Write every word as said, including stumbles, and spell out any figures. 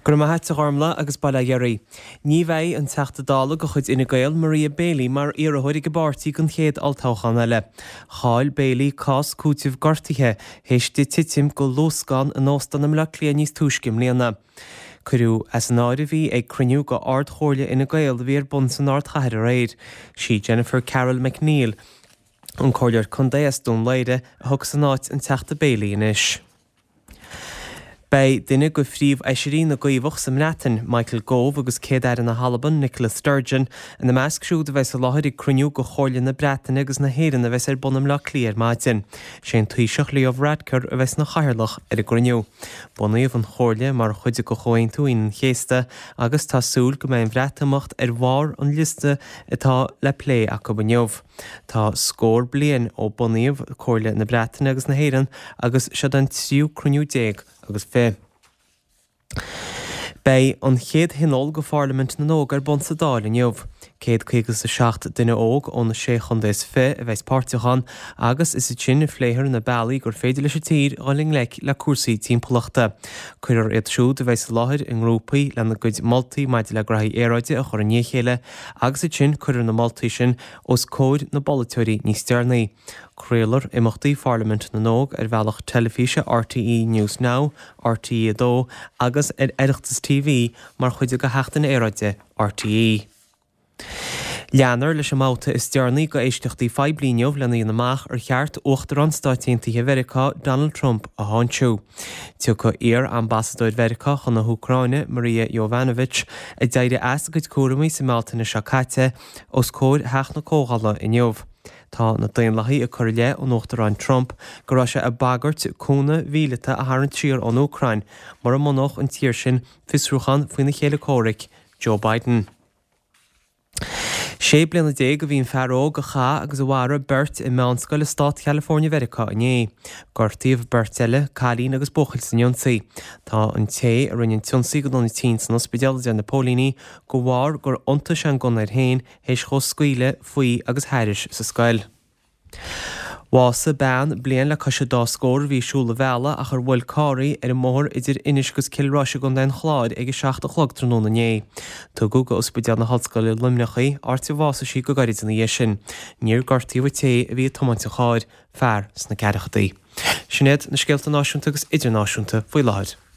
Gur maithe ormla agus bailla dhearí. Ní bheith an teachta dála go chuid ina gael Maria Bailey mar ar a chuir go bartaí gon chéad altáchan eile. Cháil Bailey cás cútibh gortaithe héiste titim go lóscán an óstan am le léan níos túiscim léana. Curú as an áir a bhí ag cruniú go ard chóirle ina gael bhí ar bun san ard chair a réid. Sí Jennifer Carroll McNeil an cóirleir chundéas dún leide a thug san áit an teachta Bailey inis. Bei duine go phríomh éisirí na gaomhach sa mreatain Michael Gove agus céad na Halaban Nicholas Sturgeon in na meascrúd a bheits a láthir i cruniú go chóirle na Breataine agus na héireann a bheits ar bunam le cléir máitin. Sé an tuiseach Leo Radker a bheits na chairlach ar a cruniú. Bunaíomh an chóirle mar chuide go chóin túin chéasta agus tá súil go mbeidh bhreatamacht ar bhár an liste atá le plé a go buniuh. Tá scór blian ó bunaíomh chóirle na Breataine agus na héireann agus siad an tríú cruniú déag agus fé. Bei an chéad hinol go Parliament na nóg ar bon sa dáil in jobh. Céad chuigus a seacht duine óg ón na sé chundéis fé a bheits páirteachan agus is i sin phléithir na bailí gur féidir leis a tír gáling leic le cuasaí timpeachta. Cuirear iad siúd a bheits láthir in grúpaí le na gcuid moltaí maidide le graí éráide a chur a níchéile agus i sin cuirear na moltaí sin os cóid na boliteoirí níos dearnaí. Craolar imachtaí Parliament na nóg ar bhealach telefíse R T E News Now, R T E dó agus ar Oireachtas T V mar chuide go heachtain éráide R T E. Leanar leis máta is dearnaí go éisteachtaí feidh blianeamh lena íon amach ar cheart uachtar an stáitiúntaithe Mheiriceá Donald Trump a tháinsú. Tú go ar ambassadóir Mheiriceá chun na Ucráine Maria Jovanovic a d'fheighde as go cuaireamí sa Malta na Seacáte os cóir heach na cógála in jobh. Tá na daonlaí a chur le ó nóachtar Trump go raibh sé a bagart cúna mhíleata a tharn tír an Ucrain mar a monach an tír sin fisrúchan faoin na chéile córic Joe Biden. Sé bliana déag go bhíon fearó go cha agus a bhhara beirt i meánscoil le Stát California Mheiriceá inné. Gortaíomh beirt eile Cailín agus Buchail san ionsaí. Tá an té a rinneann tionsaí go donna tí san ospidéalide na Pólíní go bhhar gur iontas an gon ar hain héis chó scaoile faoi agus thairis sa scoil. Wása ban blian le cosise dá scór bhí siúla bhela a chur bhfuil cáirí ar an mór idir inis gus cilráise gon den chláid ag seaachta chlog tróna né. Tá go go ospidéal na hallscoil i Limneachaí áirtí bhása sí go gairid na dhé sin. Níor gortaíomh té a bhí tomáinte cháid fearr sna ceadachtaí. Sinead na scéalta náisiúnta agus idirnáisiúnta faoi láid.